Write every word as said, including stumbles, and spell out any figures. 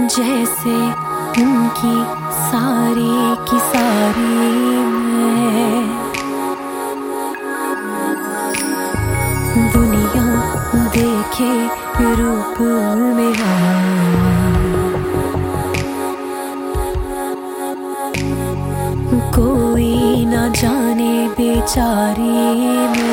जैसे उनकी सारी की सारी मैं। दुनिया देखे रूप मेरा, कोई ना जाने बेचारी मैं।